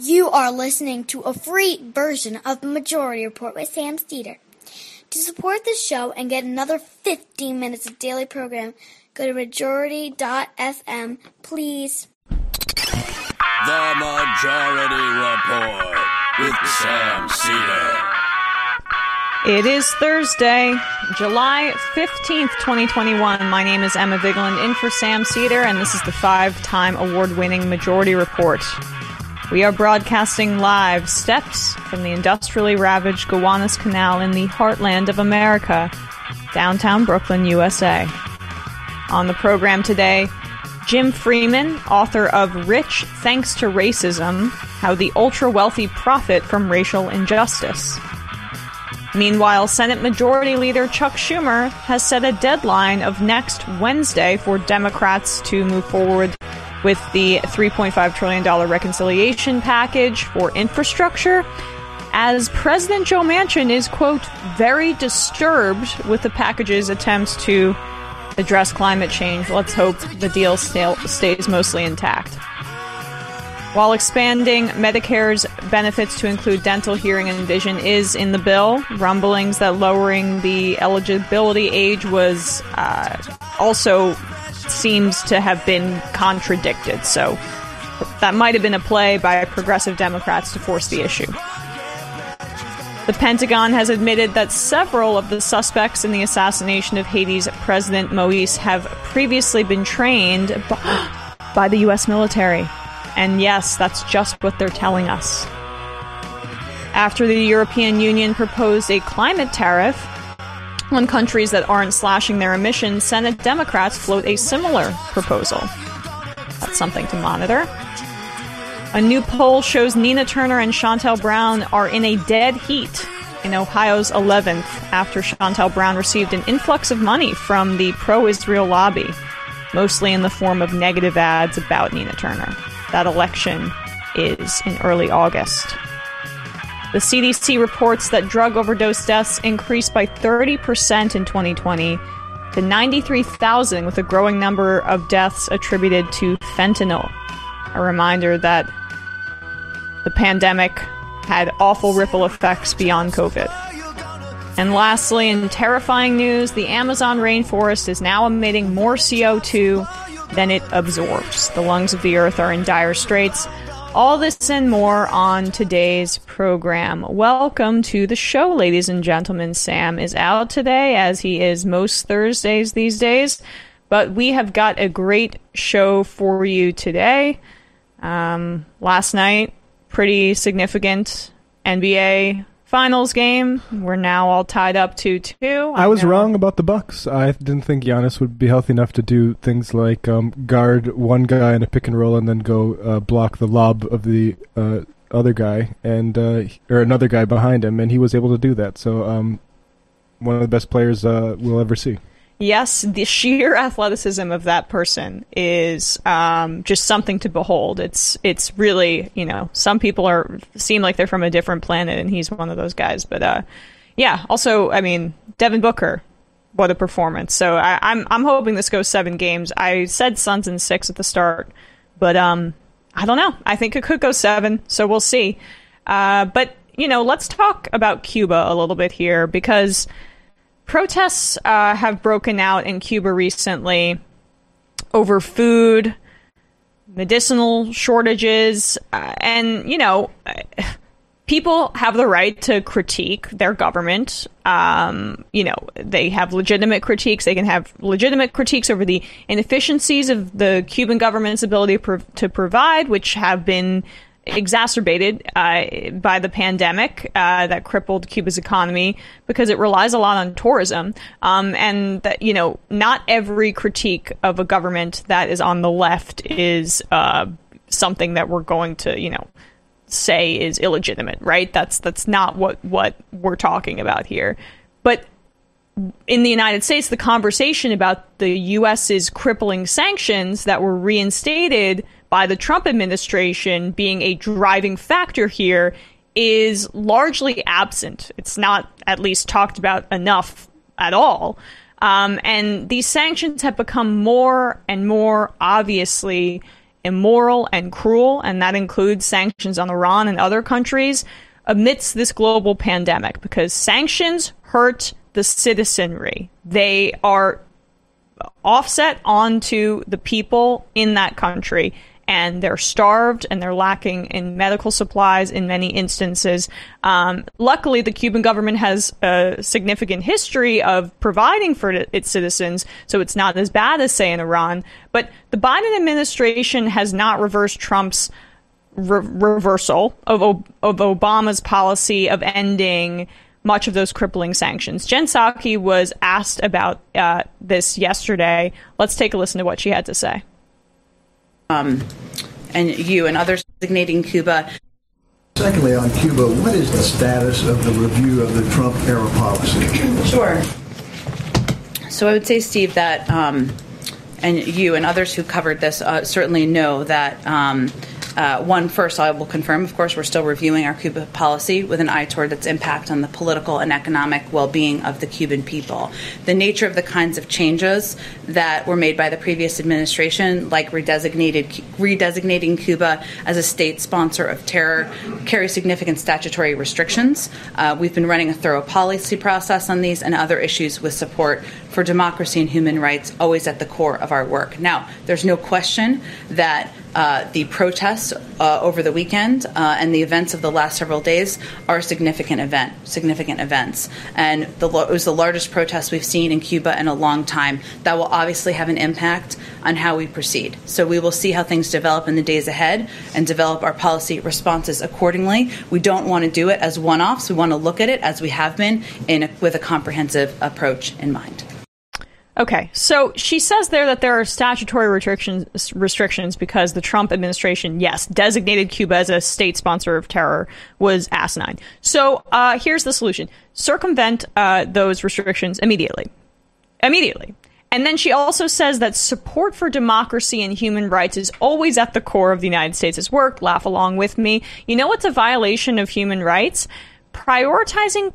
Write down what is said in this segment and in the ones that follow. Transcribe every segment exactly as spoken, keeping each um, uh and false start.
You are listening to a free version of the Majority Report with Sam Steeder. To support the show and get another fifteen minutes of daily program, go to majority dot f m, please. The Majority Report with Sam Steeder. It is Thursday, July fifteenth, twenty twenty-one. My name is Emma Vigeland, in for Sam Steeder, and this is the five-time award-winning Majority Report. We are broadcasting live steps from the industrially ravaged Gowanus Canal in the heartland of America, downtown Brooklyn, U S A. On the program today, Jim Freeman, author of Rich Thanks to Racism, How the Ultra-Wealthy Profit from Racial Injustice. Meanwhile, Senate Majority Leader Chuck Schumer has set a deadline of next Wednesday for Democrats to move forward with the three point five trillion dollars reconciliation package for infrastructure, as President Joe Manchin is, quote, very disturbed with the package's attempts to address climate change. Let's hope the deal still stays mostly intact. While expanding Medicare's benefits to include dental, hearing, and vision is in the bill, rumblings that lowering the eligibility age was uh, also seems to have been contradicted. So that might have been a play by progressive Democrats to force the issue. The Pentagon has admitted that several of the suspects in the assassination of Haiti's President Moïse have previously been trained by the U S military. And yes, that's just what they're telling us. After the European Union proposed a climate tariff on countries that aren't slashing their emissions, Senate Democrats float a similar proposal. That's something to monitor. A new poll shows Nina Turner and Shontel Brown are in a dead heat in Ohio's eleventh after Shontel Brown received an influx of money from the pro-Israel lobby, mostly in the form of negative ads about Nina Turner. That election is in early August. The C D C reports that drug overdose deaths increased by thirty percent in twenty twenty to ninety-three thousand, with a growing number of deaths attributed to fentanyl. A reminder that the pandemic had awful ripple effects beyond COVID. And lastly, in terrifying news, the Amazon rainforest is now emitting more C O two than it absorbs. The lungs of the earth are in dire straits. All this and more on today's program. Welcome to the show, ladies and gentlemen. Sam is out today, as he is most Thursdays these days, but we have got a great show for you today. Um, last night, pretty significant N B A Finals game. We're now all tied up two two. I, I was know. wrong about the Bucks. I didn't think Giannis would be healthy enough to do things like um, guard one guy in a pick and roll and then go uh, block the lob of the uh, other guy and uh, or another guy behind him, and he was able to do that. So um, one of the best players uh, we'll ever see. Yes, the sheer athleticism of that person is um, just something to behold. It's it's really, you know, some people are seem like they're from a different planet, and he's one of those guys. But uh, yeah, also, I mean, Devin Booker, what a performance! So I, I'm I'm hoping this goes seven games. I said Suns in six at the start, but um, I don't know. I think it could go seven, so we'll see. Uh, but you know, let's talk about Cuba a little bit here, because protests uh, have broken out in Cuba recently over food, medicinal shortages, uh, and, you know, people have the right to critique their government. Um, you know, they have legitimate critiques. They can have legitimate critiques over the inefficiencies of the Cuban government's ability pro- to provide, which have been exacerbated uh, by the pandemic uh, that crippled Cuba's economy, because it relies a lot on tourism. Um, and that, you know, not every critique of a government that is on the left is uh, something that we're going to, you know, say is illegitimate, right? That's that's not what, what we're talking about here. But in the United States, the conversation about the U S's crippling sanctions that were reinstated by the Trump administration being a driving factor here is largely absent. It's not at least talked about enough at all. Um, and these sanctions have become more and more obviously immoral and cruel, and that includes sanctions on Iran and other countries amidst this global pandemic, because sanctions hurt the citizenry. They are offset onto the people in that country, and they're starved and they're lacking in medical supplies in many instances. Um, luckily, the Cuban government has a significant history of providing for its citizens, so it's not as bad as, say, in Iran. But the Biden administration has not reversed Trump's re- reversal of, of Obama's policy of ending much of those crippling sanctions. Jen Psaki was asked about uh, this yesterday. Let's take a listen to what she had to say. Um, and you and others designating Cuba. Secondly, on Cuba, what is the status of the review of the Trump-era policy? Sure. So I would say, Steve, that, um, and you and others who covered this uh, certainly know that, um, Uh, one, first, I will confirm, of course, we're still reviewing our Cuba policy with an eye toward its impact on the political and economic well-being of the Cuban people. The nature of the kinds of changes that were made by the previous administration, like redesignated, redesignating Cuba as a state sponsor of terror, carry significant statutory restrictions. Uh, we've been running a thorough policy process on these and other issues with support for democracy and human rights always at the core of our work. Now, there's no question that Uh, the protests uh, over the weekend uh, and the events of the last several days are a significant event, significant events. And the, it was the largest protest we've seen in Cuba in a long time. That will obviously have an impact on how we proceed. So we will see how things develop in the days ahead and develop our policy responses accordingly. We don't want to do it as one-offs. We want to look at it, as we have been, in a, with a comprehensive approach in mind. Okay, so she says there that there are statutory restrictions restrictions because the Trump administration, yes, designated Cuba as a state sponsor of terror was asinine. So uh, here's the solution. Circumvent uh, those restrictions immediately. Immediately. And then she also says that support for democracy and human rights is always at the core of the United States' work. Laugh along with me. You know what's a violation of human rights? Prioritizing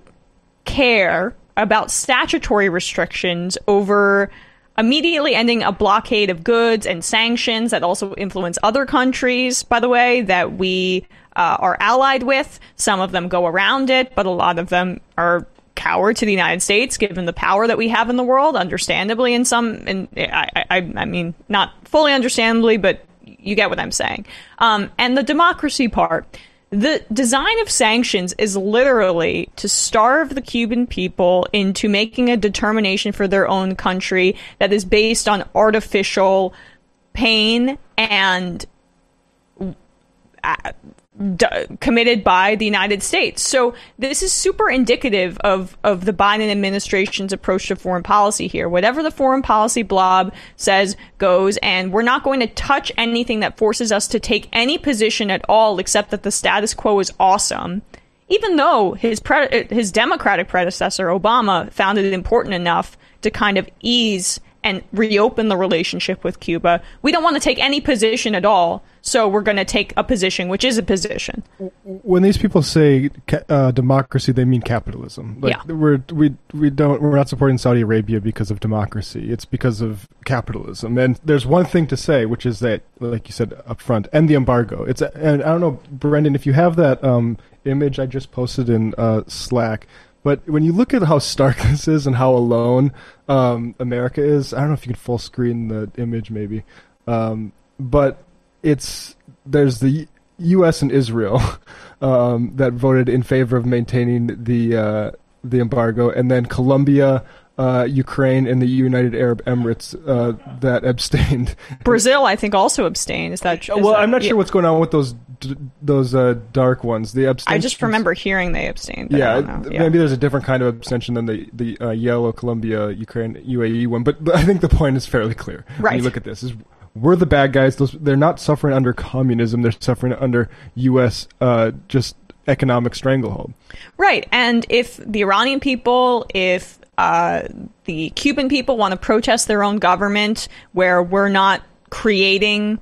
care about statutory restrictions over immediately ending a blockade of goods and sanctions that also influence other countries, by the way, that we uh, are allied with. Some of them go around it, but a lot of them are coward to the United States, given the power that we have in the world, understandably in some, and I, I, I mean, not fully understandably, but you get what I'm saying. Um, and the democracy part. The design of sanctions is literally to starve the Cuban people into making a determination for their own country that is based on artificial pain and uh, d- committed by the United States. So this is super indicative of, of the Biden administration's approach to foreign policy here. Whatever the foreign policy blob says goes, and we're not going to touch anything that forces us to take any position at all except that the status quo is awesome. Even though his pre- his Democratic predecessor, Obama, found it important enough to kind of ease and reopen the relationship with Cuba. We don't want to take any position at all, so we're going to take a position, which is a position. When these people say uh, democracy, they mean capitalism. Like, yeah. we're we we don't we're not supporting Saudi Arabia because of democracy. It's because of capitalism. And there's one thing to say, which is that, like you said up front, end the embargo. It's and I don't know, Brendan, if you have that um, image I just posted in uh, Slack. But when you look at how stark this is and how alone um, America is, I don't know if you can full screen the image maybe, um, but it's there's the U S and Israel um, that voted in favor of maintaining the uh, the embargo, and then Colombia, uh, Ukraine, and the United Arab Emirates uh, that abstained. Brazil, I think, also abstained. Is that? Is well, that, I'm not yeah. sure what's going on with those d- those uh, dark ones. The abstentions. I just remember hearing they abstained. But Yeah, I don't know. yeah, maybe there's a different kind of abstention than the the uh, yellow Colombia, Ukraine, U A E one. But, but I think the point is fairly clear. Right. When you look at this, is we're the bad guys. Those, they're not suffering under communism. They're suffering under U S uh, just economic stranglehold. Right. And if the Iranian people, if uh, the Cuban people want to protest their own government, where we're not creating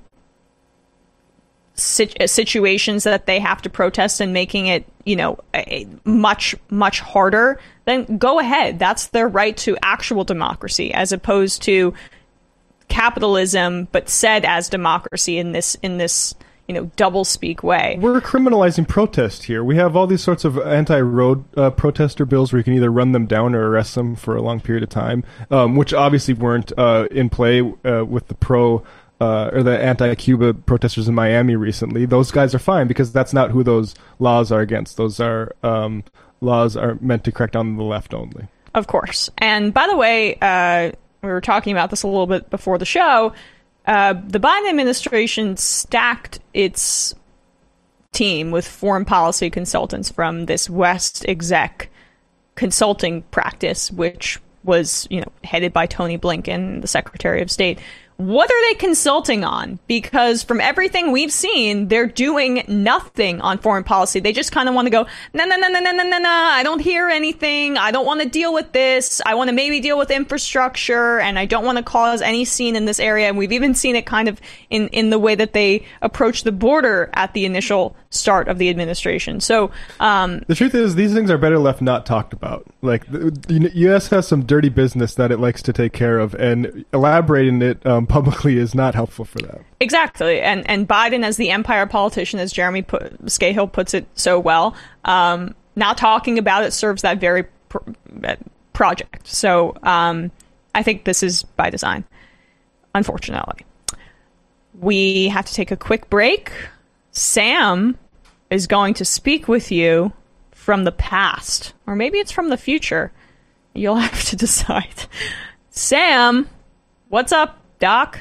sit- situations that they have to protest and making it, you know, a, much, much harder, then go ahead. That's their right to actual democracy, as opposed to capitalism, but said as democracy in this in this you know double speak way. We're criminalizing protest here. We have all these sorts of anti-road uh, protester bills where you can either run them down or arrest them for a long period of time, um, which obviously weren't uh, in play uh, with the pro uh, or the anti-Cuba protesters in Miami recently. Those guys are fine because that's not who those laws are against. Those are um, laws are meant to crack down on the left only. Of course. And by the way, uh, we were talking about this a little bit before the show. Uh, the Biden administration stacked its team with foreign policy consultants from this West exec consulting practice, which was, you know, headed by Tony Blinken, the Secretary of State. What are they consulting on? Because from everything we've seen, they're doing nothing on foreign policy. They just kind of want to go, no, no, no, no, no, no, no, no, I don't hear anything. I don't want to deal with this. I want to maybe deal with infrastructure, and I don't want to cause any scene in this area. And we've even seen it kind of in, in the way that they approach the border at the initial start of the administration. So um, the truth is, these things are better left not talked about. Like, the U S has some dirty business that it likes to take care of, and elaborating it um, publicly is not helpful for that. Exactly. And and Biden, as the empire politician, as Jeremy put, Scahill puts it so well, um, not talking about it serves that very pr- project. So um, I think this is by design, unfortunately. We have to take a quick break. Sam is going to speak with you from the past, or maybe it's from the future. You'll have to decide. Sam, what's up, Doc?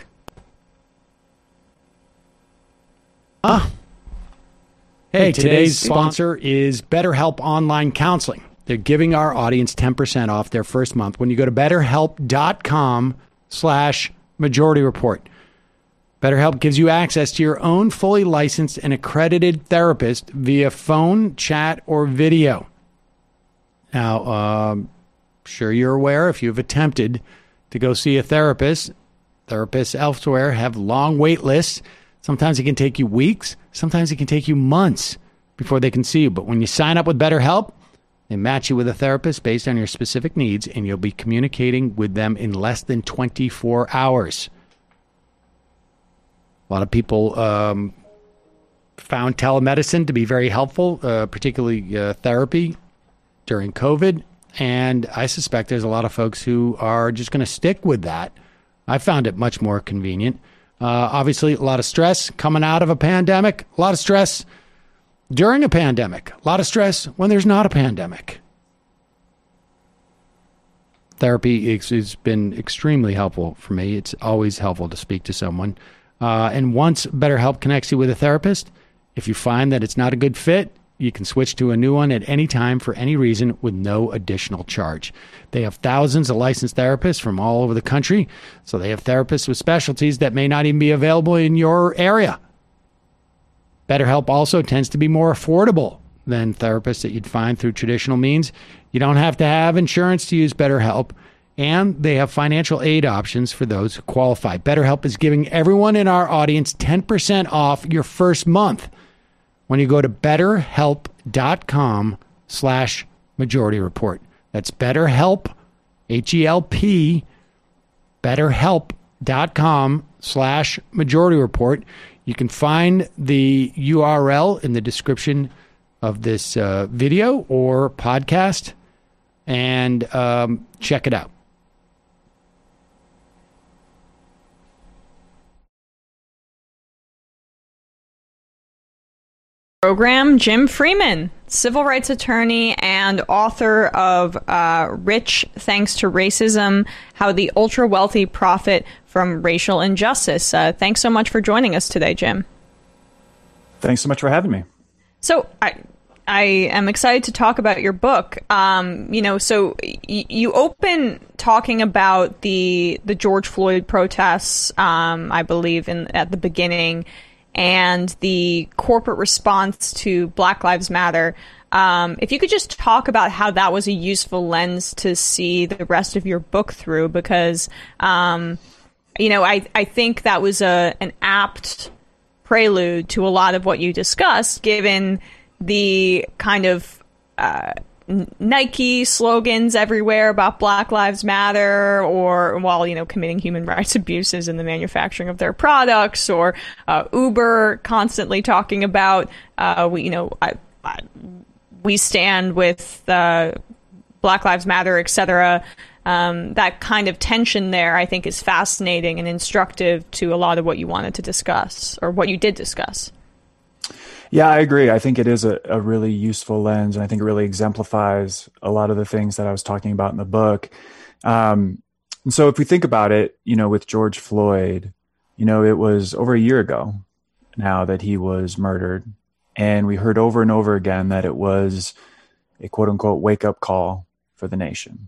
Ah. Hey, today's sponsor is BetterHelp Online Counseling. They're giving our audience ten percent off their first month when you go to betterhelp.com slash majority report. BetterHelp gives you access to your own fully licensed and accredited therapist via phone, chat, or video. Now, um, sure you're aware if you've attempted to go see a therapist, therapists elsewhere have long wait lists. Sometimes it can take you weeks. Sometimes it can take you months before they can see you. But when you sign up with BetterHelp, they match you with a therapist based on your specific needs, and you'll be communicating with them in less than twenty-four hours. A lot of people um, found telemedicine to be very helpful, uh, particularly uh, therapy during COVID. And I suspect there's a lot of folks who are just going to stick with that. I found it much more convenient. Uh, obviously, a lot of stress coming out of a pandemic, a lot of stress during a pandemic, a lot of stress when there's not a pandemic. Therapy has been extremely helpful for me. It's always helpful to speak to someone. Uh, and once BetterHelp connects you with a therapist, if you find that it's not a good fit, you can switch to a new one at any time for any reason with no additional charge. They have thousands of licensed therapists from all over the country, so they have therapists with specialties that may not even be available in your area. BetterHelp also tends to be more affordable than therapists that you'd find through traditional means. You don't have to have insurance to use BetterHelp, and they have financial aid options for those who qualify. BetterHelp is giving everyone in our audience ten percent off your first month when you go to betterhelp.com slash majority report. That's BetterHelp, H E L P, betterhelp.com slash majority report. You can find the U R L in the description of this uh, video or podcast, and um, check it out. Program, Jim Freeman, civil rights attorney and author of uh, Rich Thanks to Racism, How the Ultra Wealthy Profit from Racial Injustice. Uh, thanks so much for joining us today, Jim. Thanks so much for having me. So I I am excited to talk about your book. Um, you know, so y- you open talking about the the George Floyd protests, um, I believe, in at the beginning, and the corporate response to Black Lives Matter. Um, if you could just talk about how that was a useful lens to see the rest of your book through, because, um, you know, I, I think that was a an apt prelude to a lot of what you discussed, given the kind of uh, Nike slogans everywhere about Black Lives Matter, or while, you know, committing human rights abuses in the manufacturing of their products, or uh, Uber constantly talking about, uh, we, you know, I, I, we stand with uh, Black Lives Matter, et cetera. Um, that kind of tension there, I think, is fascinating and instructive to a lot of what you wanted to discuss, or what you did discuss. Yeah, I agree. I think it is a, a really useful lens, and I think it really exemplifies a lot of the things that I was talking about in the book. Um, and so if we think about it, you know, with George Floyd, you know, it was over a year ago now that he was murdered. And we heard over and over again that it was a quote unquote wake up call for the nation.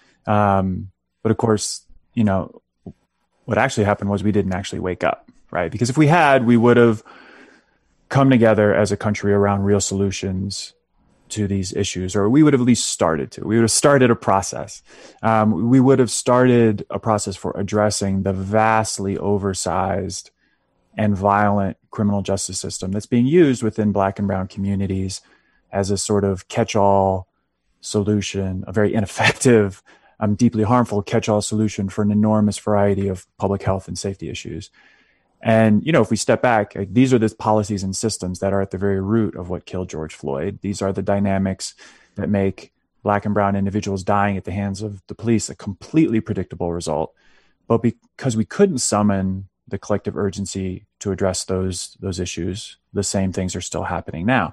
Um, but of course, you know, what actually happened was we didn't actually wake up, right? Because if we had, we would have come together as a country around real solutions to these issues, or we would have at least started to. We would have started a process. Um, we would have started a process for addressing the vastly oversized and violent criminal justice system that's being used within Black and brown communities as a sort of catch-all solution, a very ineffective, um, deeply harmful catch-all solution for an enormous variety of public health and safety issues. And, you know, if we step back, like, these are the policies and systems that are at the very root of what killed George Floyd. These are the dynamics that make Black and brown individuals dying at the hands of the police a completely predictable result. But because we couldn't summon the collective urgency to address those, those issues, the same things are still happening now.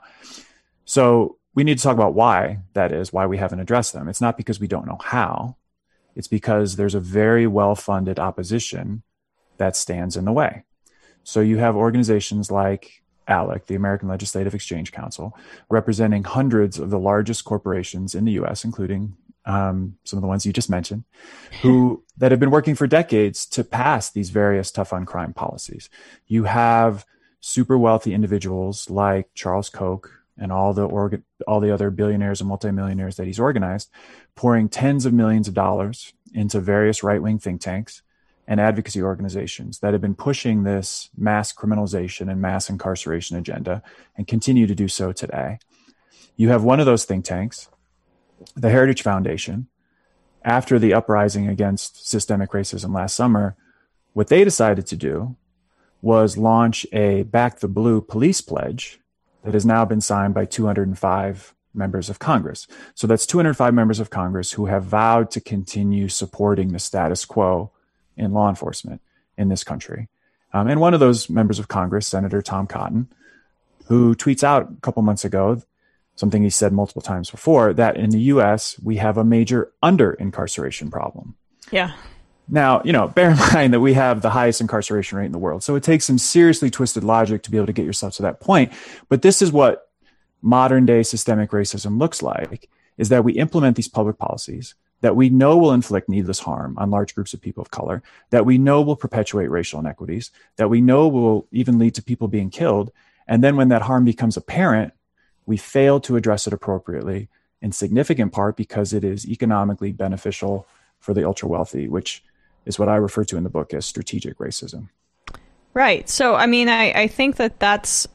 So we need to talk about why that is, why we haven't addressed them. It's not because we don't know how. It's because there's a very well-funded opposition that stands in the way. So you have organizations like ALEC, the American Legislative Exchange Council, representing hundreds of the largest corporations in the U S, including um, some of the ones you just mentioned, who that have been working for decades to pass these various tough on crime policies. You have super wealthy individuals like Charles Koch and all the orga- all the other billionaires and multimillionaires that he's organized, pouring tens of millions of dollars into various right-wing think tanks and advocacy organizations that have been pushing this mass criminalization and mass incarceration agenda and continue to do so today. You have one of those think tanks, the Heritage Foundation, after the uprising against systemic racism last summer. What they decided to do was launch a Back the Blue police pledge that has now been signed by two hundred five members of Congress. So that's two hundred five members of Congress who have vowed to continue supporting the status quo in law enforcement in this country. Um, and one of those members of Congress, Senator Tom Cotton, who tweets out a couple months ago, something he said multiple times before, that in the U S, we have a major under-incarceration problem. Yeah. Now, you know, bear in mind that we have the highest incarceration rate in the world. So it takes some seriously twisted logic to be able to get yourself to that point. But this is what modern day systemic racism looks like, is that we implement these public policies that we know will inflict needless harm on large groups of people of color, that we know will perpetuate racial inequities, that we know will even lead to people being killed. And then when that harm becomes apparent, we fail to address it appropriately, in significant part because it is economically beneficial for the ultra wealthy, which is what I refer to in the book as strategic racism. Right. So, I mean, I, I think that that's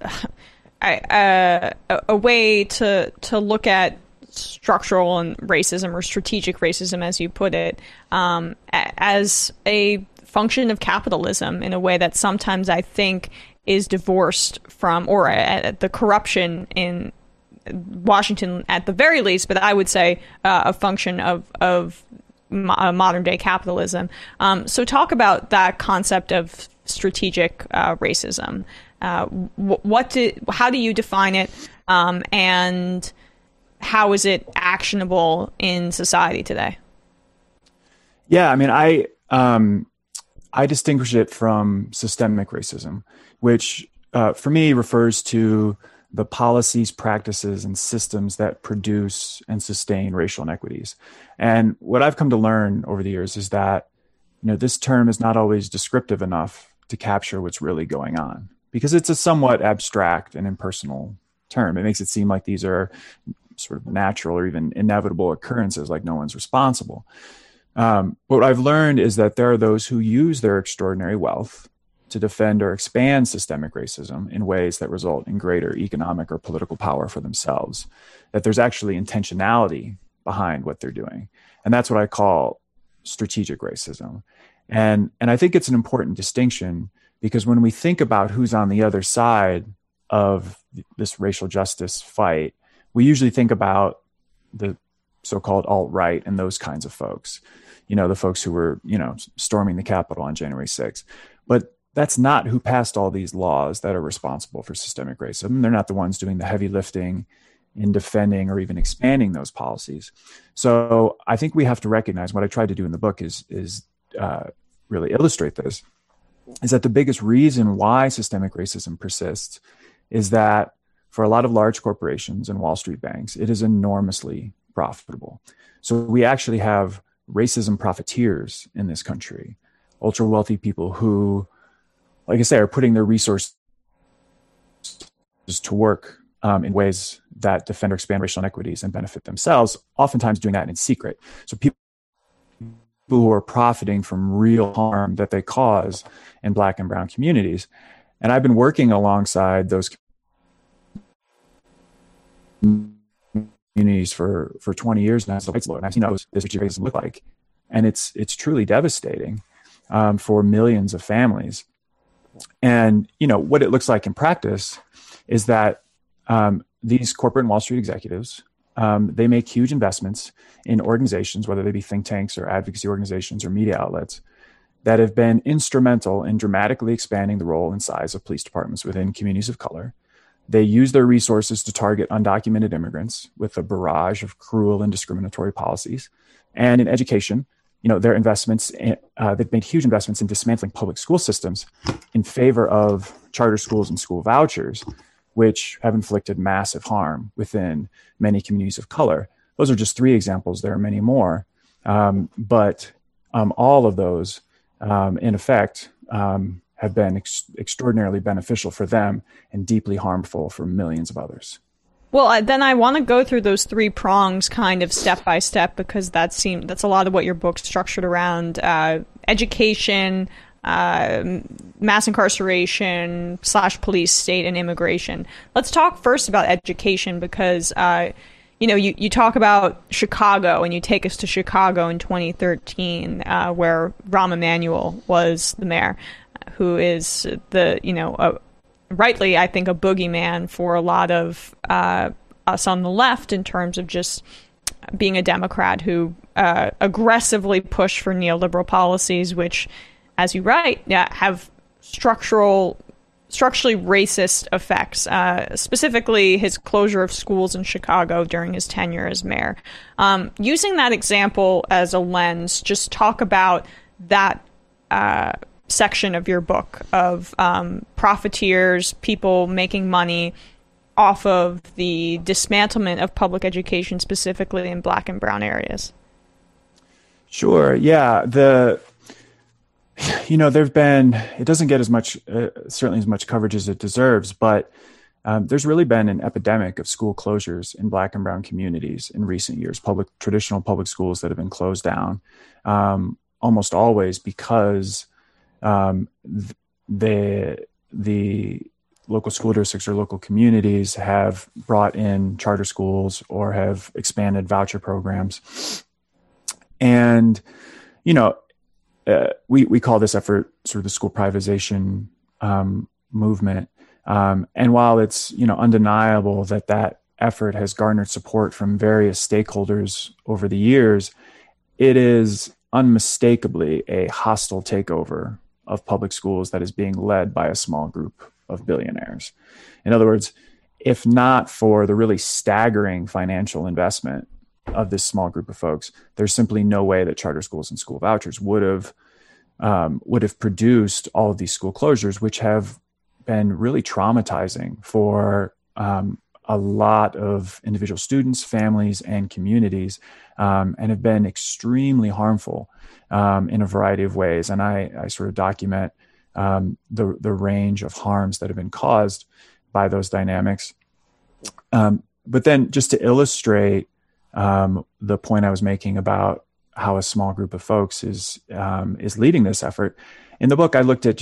uh, a, a way to to look at structural and racism, or strategic racism, as you put it, um, as a function of capitalism in a way that sometimes I think is divorced from, or uh, the corruption in Washington at the very least, but I would say uh, a function of, of mo- uh, modern day capitalism. Um, so talk about that concept of strategic uh, racism. Uh, what do, how do you define it, um, and how is it actionable in society today? Yeah, I mean, I um, I distinguish it from systemic racism, which uh, for me refers to the policies, practices, and systems that produce and sustain racial inequities. And what I've come to learn over the years is that, you know, this term is not always descriptive enough to capture what's really going on, because it's a somewhat abstract and impersonal term. It makes it seem like these are sort of natural or even inevitable occurrences, like no one's responsible. Um, but what I've learned is that there are those who use their extraordinary wealth to defend or expand systemic racism in ways that result in greater economic or political power for themselves, that there's actually intentionality behind what they're doing. And that's what I call strategic racism. And, and I think it's an important distinction, because when we think about who's on the other side of this racial justice fight, we usually think about the so-called alt-right and those kinds of folks, you know, the folks who were, you know, storming the Capitol on January sixth. But that's not who passed all these laws that are responsible for systemic racism. They're not the ones doing the heavy lifting in defending or even expanding those policies. So I think we have to recognize, what I tried to do in the book is, is uh, really illustrate this, is that the biggest reason why systemic racism persists is that for a lot of large corporations and Wall Street banks, it is enormously profitable. So we actually have racism profiteers in this country, ultra wealthy people who, like I say, are putting their resources to work um, in ways that defend or expand racial inequities and benefit themselves, oftentimes doing that in secret. So people who are profiting from real harm that they cause in Black and brown communities. And I've been working alongside those communities for, for twenty years now. So and I've seen what this racism look like. And it's, it's truly devastating um, for millions of families. And, you know, what it looks like in practice is that um, these corporate and Wall Street executives, um, they make huge investments in organizations, whether they be think tanks or advocacy organizations or media outlets, that have been instrumental in dramatically expanding the role and size of police departments within communities of color. They use their resources to target undocumented immigrants with a barrage of cruel and discriminatory policies. And in education, you know, their investments, in, uh, they've made huge investments in dismantling public school systems in favor of charter schools and school vouchers, which have inflicted massive harm within many communities of color. Those are just three examples. There are many more. Um, but um, all of those, um, in effect, um, have been ex- extraordinarily beneficial for them and deeply harmful for millions of others. Well, I, then I want to go through those three prongs kind of step by step, because that seems that's a lot of what your book's structured around: uh, education, uh, mass incarceration slash police state, and immigration. Let's talk first about education, because uh, you know you, you talk about Chicago, and you take us to Chicago in twenty thirteen, uh, where Rahm Emanuel was the mayor, who is the you know. A, rightly, I think, a boogeyman for a lot of uh, us on the left in terms of just being a Democrat who uh, aggressively pushed for neoliberal policies, which, as you write, yeah, have structural, structurally racist effects. Uh, specifically, his closure of schools in Chicago during his tenure as mayor. Um, using that example as a lens, just talk about that Uh, section of your book of um, profiteers, people making money off of the dismantlement of public education, specifically in Black and brown areas. Sure. Yeah. The, you know, there've been, it doesn't get as much, uh, certainly as much coverage as it deserves, but um, there's really been an epidemic of school closures in Black and brown communities in recent years, public, traditional public schools that have been closed down, um, almost always because Um, the the local school districts or local communities have brought in charter schools or have expanded voucher programs, and you know uh, we we call this effort sort of the school privatization um, movement. Um, and while it's you know undeniable that that effort has garnered support from various stakeholders over the years, it is unmistakably a hostile takeover of public schools that is being led by a small group of billionaires. In other words, if not for the really staggering financial investment of this small group of folks, there's simply no way that charter schools and school vouchers would have um, would have produced all of these school closures, which have been really traumatizing for um, a lot of individual students, families, and communities, um, and have been extremely harmful um, in a variety of ways. And I, I sort of document um, the, the range of harms that have been caused by those dynamics. Um, but then just to illustrate um, the point I was making about how a small group of folks is um, is leading this effort, in the book, I looked at just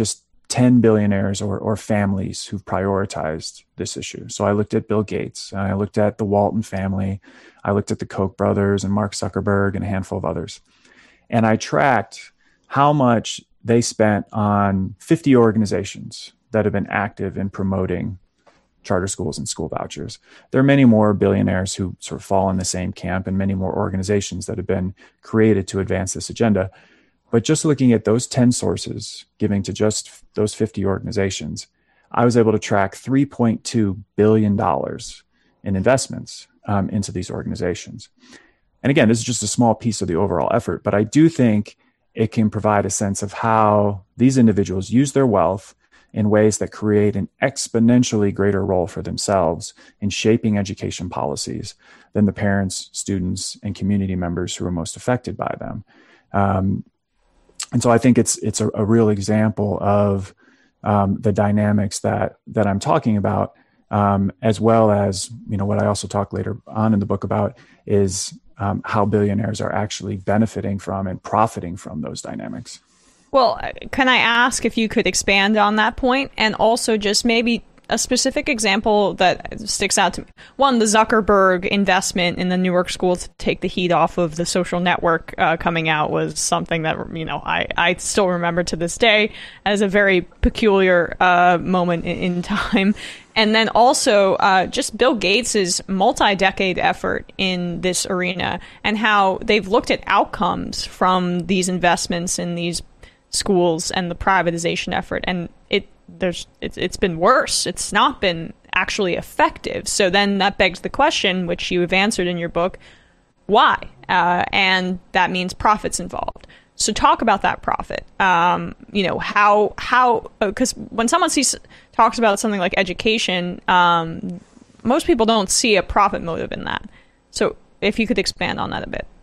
ten billionaires or, or families who've prioritized this issue. So I looked at Bill Gates, and I looked at the Walton family, I looked at the Koch brothers and Mark Zuckerberg and a handful of others. And I tracked how much they spent on fifty organizations that have been active in promoting charter schools and school vouchers. There are many more billionaires who sort of fall in the same camp, and many more organizations that have been created to advance this agenda. But just looking at those ten sources giving to just those fifty organizations, I was able to track three point two billion dollars in investments um, into these organizations. And again, this is just a small piece of the overall effort, but I do think it can provide a sense of how these individuals use their wealth in ways that create an exponentially greater role for themselves in shaping education policies than the parents, students, and community members who are most affected by them. Um, and so I think it's it's a, a real example of um, the dynamics that that I'm talking about, um, as well as, you know, what I also talk later on in the book about is um, how billionaires are actually benefiting from and profiting from those dynamics. Well, can I ask if you could expand on that point, and also just maybe a specific example that sticks out to me? One, the Zuckerberg investment in the Newark school to take the heat off of the social network uh, coming out was something that, you know, I, I still remember to this day as a very peculiar uh, moment in, in time. And then also uh, just Bill Gates's multi-decade effort in this arena, and how they've looked at outcomes from these investments in these schools and the privatization effort, and it there's it's, it's been worse. It's not been actually effective. So then that begs the question, which you have answered in your book, why? Uh, and that means profits involved. So talk about that profit. Um, you know, how how because when someone sees talks about something like education, um, most people don't see a profit motive in that. So if you could expand on that a bit.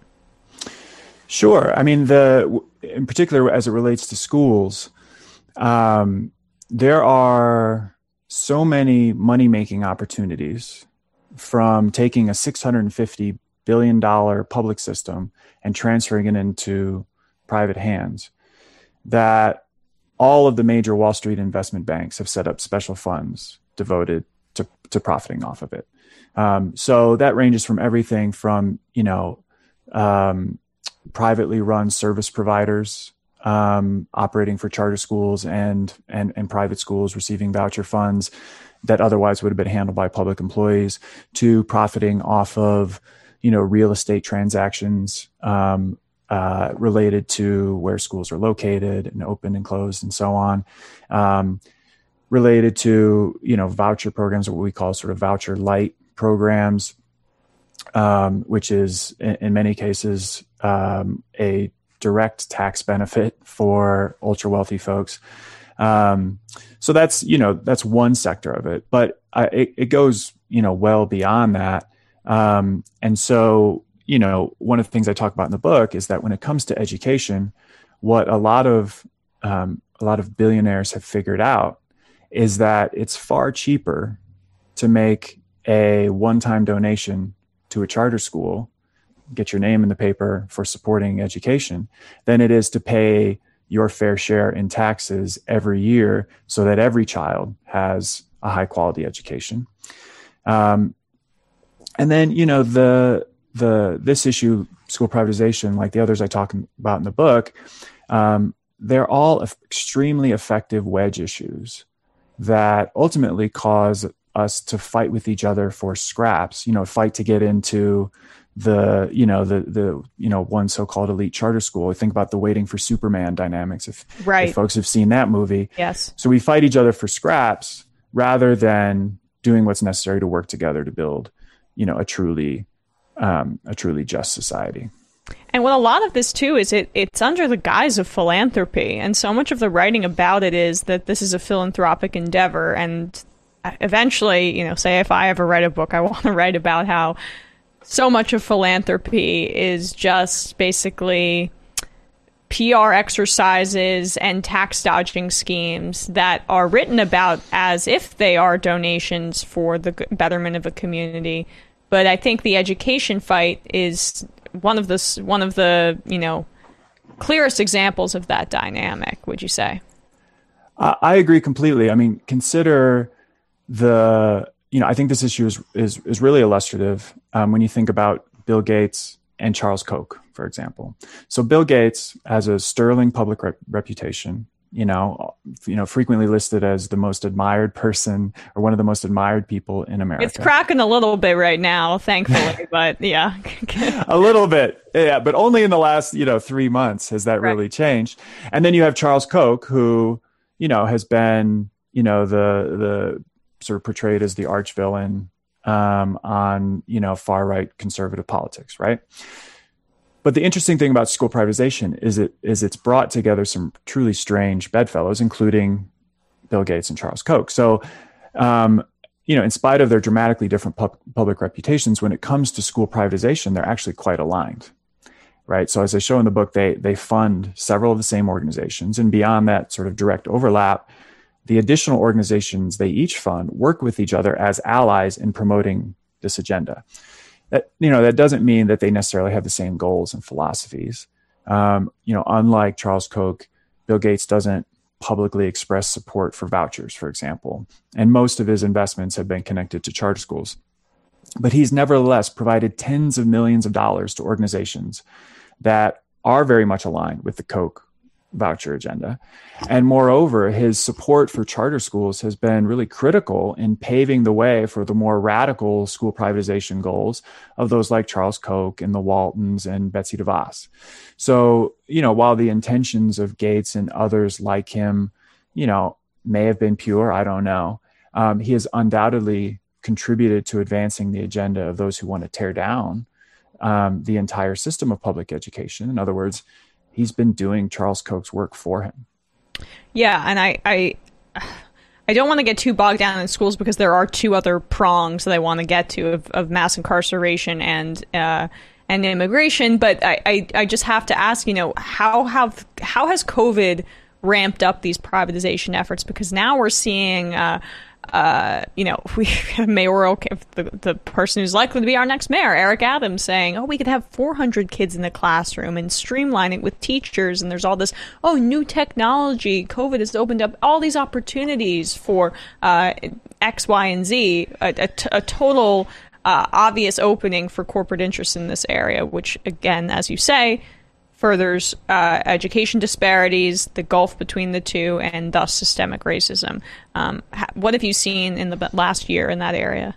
Sure. I mean, the in particular as it relates to schools, um, there are so many money-making opportunities from taking a six hundred fifty billion dollars public system and transferring it into private hands that all of the major Wall Street investment banks have set up special funds devoted to, to profiting off of it. Um, so that ranges from everything from, you know, um, privately run service providers um, operating for charter schools and, and and private schools receiving voucher funds that otherwise would have been handled by public employees, to profiting off of, you know, real estate transactions um, uh, related to where schools are located and open and closed and so on, um, related to, you know, voucher programs, what we call sort of voucher light programs, um, which is in, in many cases um, a direct tax benefit for ultra wealthy folks. Um, so that's, you know, that's one sector of it, but I, it, it goes, you know, well beyond that. Um, and so, you know, one of the things I talk about in the book is that when it comes to education, what a lot of, um, a lot of billionaires have figured out is that it's far cheaper to make a one-time donation to a charter school, get your name in the paper for supporting education, than it is to pay your fair share in taxes every year so that every child has a high quality education. Um, and then, you know, the, the, this issue, school privatization, like the others I talk about in the book, um, they're all extremely effective wedge issues that ultimately cause us to fight with each other for scraps, you know, fight to get into the, you know, the, the, you know, one so-called elite charter school. I think about the Waiting for Superman dynamics. If, right. if folks have seen that movie. Yes. So we fight each other for scraps rather than doing what's necessary to work together to build, you know, a truly, um, a truly just society. And what a lot of this too is it it's under the guise of philanthropy, and so much of the writing about it is that this is a philanthropic endeavor. And eventually, you know, say if I ever write a book, I want to write about how so much of philanthropy is just basically P R exercises and tax dodging schemes that are written about as if they are donations for the betterment of a community. But I think the education fight is one of the one of the, you know, clearest examples of that dynamic, would you say? I, I agree completely. I mean, consider the, you know, I think this issue is, is, is really illustrative um, when you think about Bill Gates and Charles Koch, for example. So Bill Gates has a sterling public rep- reputation, you know, you know, frequently listed as the most admired person or one of the most admired people in America. It's cracking a little bit right now, thankfully, but yeah. A little bit, yeah, but only in the last, you know, three months has that really right. changed. And then you have Charles Koch, who, you know, has been, you know, the the sort of portrayed as the arch villain um, on, you know, far right conservative politics, right? But the interesting thing about school privatization is it is it's brought together some truly strange bedfellows, including Bill Gates and Charles Koch. So, um, you know, in spite of their dramatically different pub- public reputations, when it comes to school privatization, they're actually quite aligned, right? So, as I show in the book, they they fund several of the same organizations, and beyond that sort of direct overlap, the additional organizations they each fund work with each other as allies in promoting this agenda. That, you know, that doesn't mean that they necessarily have the same goals and philosophies. Um, you know, unlike Charles Koch, Bill Gates doesn't publicly express support for vouchers, for example, and most of his investments have been connected to charter schools. But he's nevertheless provided tens of millions of dollars to organizations that are very much aligned with the Koch voucher agenda. And moreover, his support for charter schools has been really critical in paving the way for the more radical school privatization goals of those like Charles Koch and the Waltons and Betsy DeVos. So, you know, while the intentions of Gates and others like him, you know, may have been pure, I don't know, um, he has undoubtedly contributed to advancing the agenda of those who want to tear down um, the entire system of public education. In other words, he's been doing Charles Koch's work for him. Yeah, and I, I, I don't want to get too bogged down in schools because there are two other prongs that I want to get to of, of mass incarceration and uh, and immigration. But I, I, I just have to ask, you know, how have how has COVID ramped up these privatization efforts? Because now we're seeing. Uh, Uh, you know, we have mayoral, the, the person who's likely to be our next mayor, Eric Adams, saying, oh, we could have four hundred kids in the classroom and streamline it with teachers. And there's all this, oh, new technology. COVID has opened up all these opportunities for uh, X, Y, and Z, a, a, t- a total uh, obvious opening for corporate interests in this area, which, again, as you say, furthers uh, education disparities, the gulf between the two, and thus systemic racism. Um, ha- what have you seen in the last year in that area?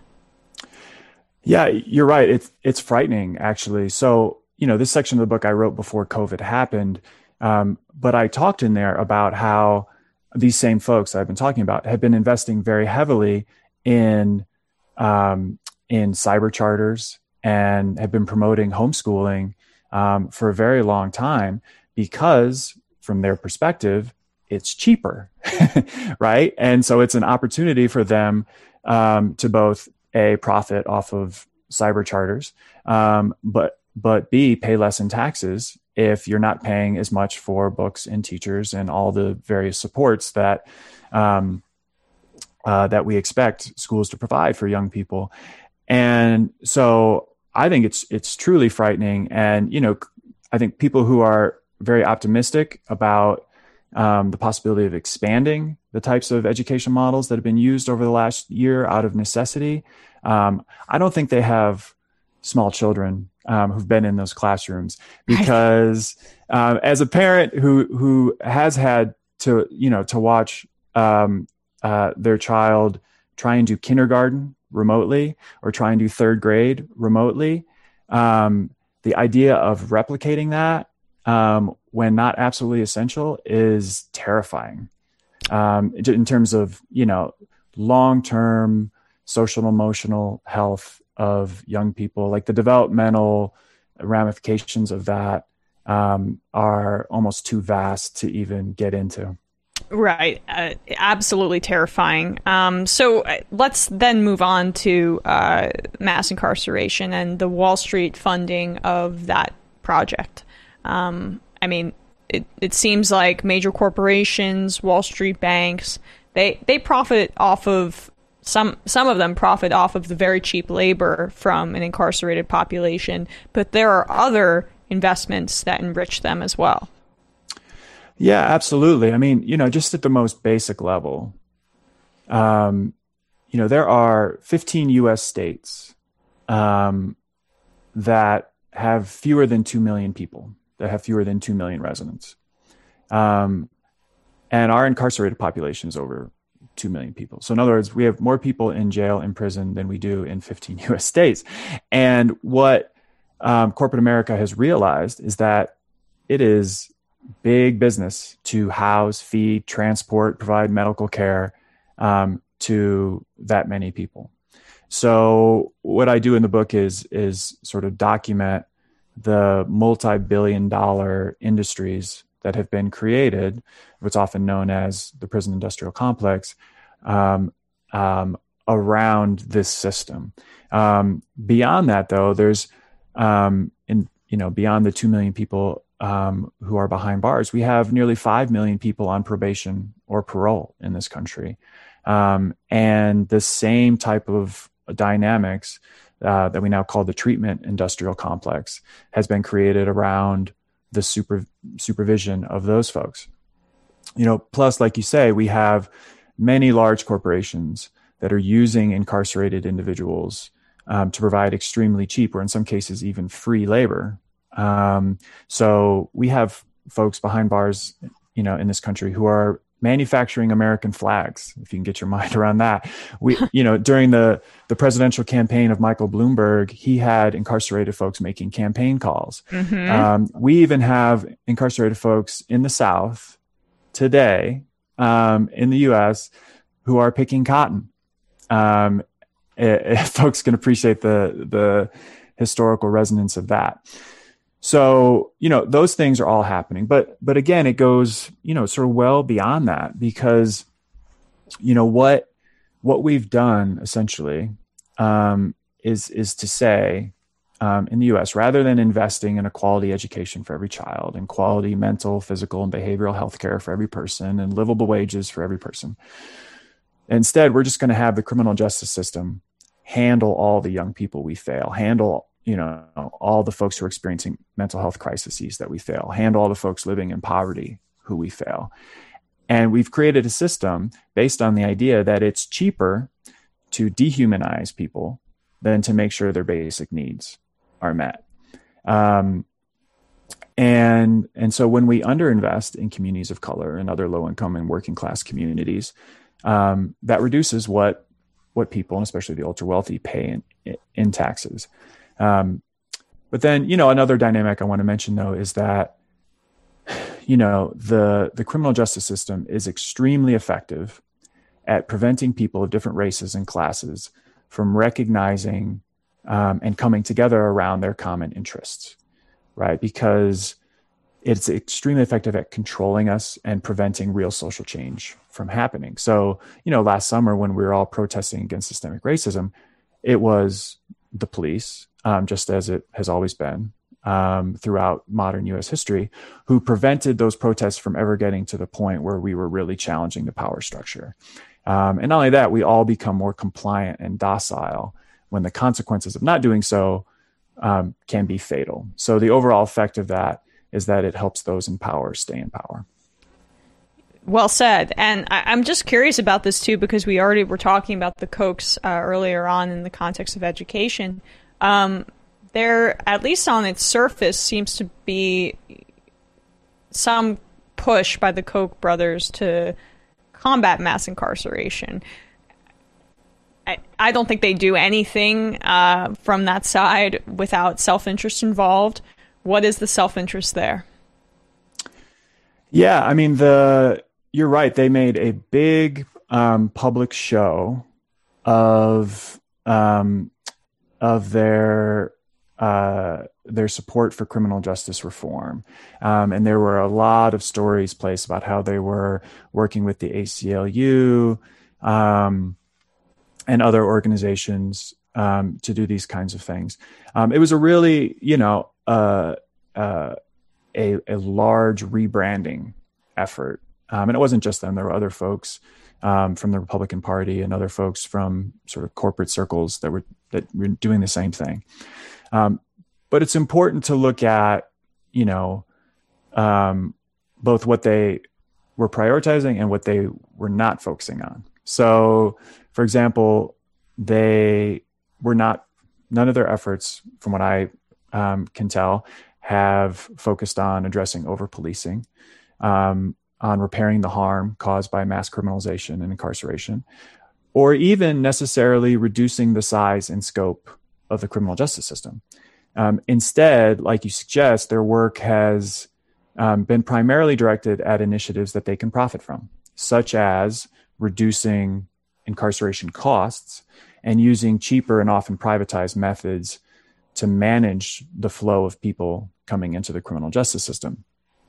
Yeah, you're right. It's it's frightening, actually. So, you know, this section of the book I wrote before COVID happened, um, but I talked in there about how these same folks I've been talking about have been investing very heavily in um, in cyber charters and have been promoting homeschooling Um, for a very long time because, from their perspective, it's cheaper, right? And so it's an opportunity for them um, to both A, profit off of cyber charters, um, but but B, pay less in taxes if you're not paying as much for books and teachers and all the various supports that um, uh, that we expect schools to provide for young people. And so I think it's it's truly frightening. And, you know, I think people who are very optimistic about um, the possibility of expanding the types of education models that have been used over the last year out of necessity, um, I don't think they have small children um, who've been in those classrooms, because um, as a parent who who has had to, you know, to watch um, uh, their child try and do kindergarten remotely or try and do third grade remotely, um, the idea of replicating that um, when not absolutely essential is terrifying um, in terms of, you know, long-term social and emotional health of young people. Like, the developmental ramifications of that um, are almost too vast to even get into. Right. Uh, absolutely terrifying. Um, so uh, let's then move on to uh, mass incarceration and the Wall Street funding of that project. Um, I mean, it, it seems like major corporations, Wall Street banks, they, they profit off of, some some of them profit off of the very cheap labor from an incarcerated population, but there are other investments that enrich them as well. Yeah, absolutely. I mean, you know, just at the most basic level, um, you know, there are fifteen U S states um, that have fewer than two million people, that have fewer than two million residents. Um, and our incarcerated population is over two million people. So in other words, we have more people in jail, in prison than we do in fifteen U S states. And what um, corporate America has realized is that it is big business to house, feed, transport, provide medical care um, to that many people. So what I do in the book is is sort of document the multi-billion dollar industries that have been created, what's often known as the prison industrial complex, um, um, around this system. Um, beyond that, though, there's um, in you know beyond the two million people um, who are behind bars, we have nearly five million people on probation or parole in this country, um, and the same type of dynamics uh, that we now call the treatment industrial complex has been created around the super supervision of those folks. You know, plus, like you say, we have many large corporations that are using incarcerated individuals um, to provide extremely cheap, or in some cases even free labor. Um, so we have folks behind bars, you know, in this country who are manufacturing American flags, if you can get your mind around that. We, you know, during the, the presidential campaign of Michael Bloomberg, he had incarcerated folks making campaign calls. Mm-hmm. Um, we even have incarcerated folks in the South today, um, in the U S who are picking cotton. Um, if folks can appreciate the, the historical resonance of that. So, you know, those things are all happening, but, but again, it goes, you know, sort of well beyond that, because, you know, what, what we've done essentially, um, is, is to say, um, in the U S, rather than investing in a quality education for every child and quality mental, physical, and behavioral health care for every person and livable wages for every person, instead, we're just going to have the criminal justice system handle all the young people we fail, handle you know, all the folks who are experiencing mental health crises that we fail, handle all the folks living in poverty who we fail. And we've created a system based on the idea that it's cheaper to dehumanize people than to make sure their basic needs are met. Um, and, and so when we underinvest in communities of color and other low-income and working class communities, um, that reduces what, what people, and especially the ultra-wealthy, pay in, in taxes. Um, but then, you know, another dynamic I want to mention, though, is that, you know, the, the criminal justice system is extremely effective at preventing people of different races and classes from recognizing um, and coming together around their common interests, right? Because it's extremely effective at controlling us and preventing real social change from happening. So, you know, last summer when we were all protesting against systemic racism, it was the police, Um, just as it has always been um, throughout modern U S history, who prevented those protests from ever getting to the point where we were really challenging the power structure. Um, and not only that, we all become more compliant and docile when the consequences of not doing so um, can be fatal. So the overall effect of that is that it helps those in power stay in power. Well said. And I, I'm just curious about this, too, because we already were talking about the Kochs uh, earlier on in the context of education. Um, there, at least on its surface, seems to be some push by the Koch brothers to combat mass incarceration. I, I don't think they do anything uh, from that side without self-interest involved. What is the self-interest there? Yeah, I mean, the you're right. They made a big um, public show of um, of their uh, their support for criminal justice reform, um, and there were a lot of stories placed about how they were working with the A C L U um, and other organizations um, to do these kinds of things. Um, it was a really, you know, uh, uh, a a large rebranding effort. Um, and it wasn't just them. There were other folks um, from the Republican Party and other folks from sort of corporate circles that were that were doing the same thing. Um, but it's important to look at, you know, um, both what they were prioritizing and what they were not focusing on. So, for example, they were not, none of their efforts, from what I um, can tell, have focused on addressing over-policing, um, on repairing the harm caused by mass criminalization and incarceration, or even necessarily reducing the size and scope of the criminal justice system. Um, instead, like you suggest, their work has um, been primarily directed at initiatives that they can profit from, such as reducing incarceration costs and using cheaper and often privatized methods to manage the flow of people coming into the criminal justice system.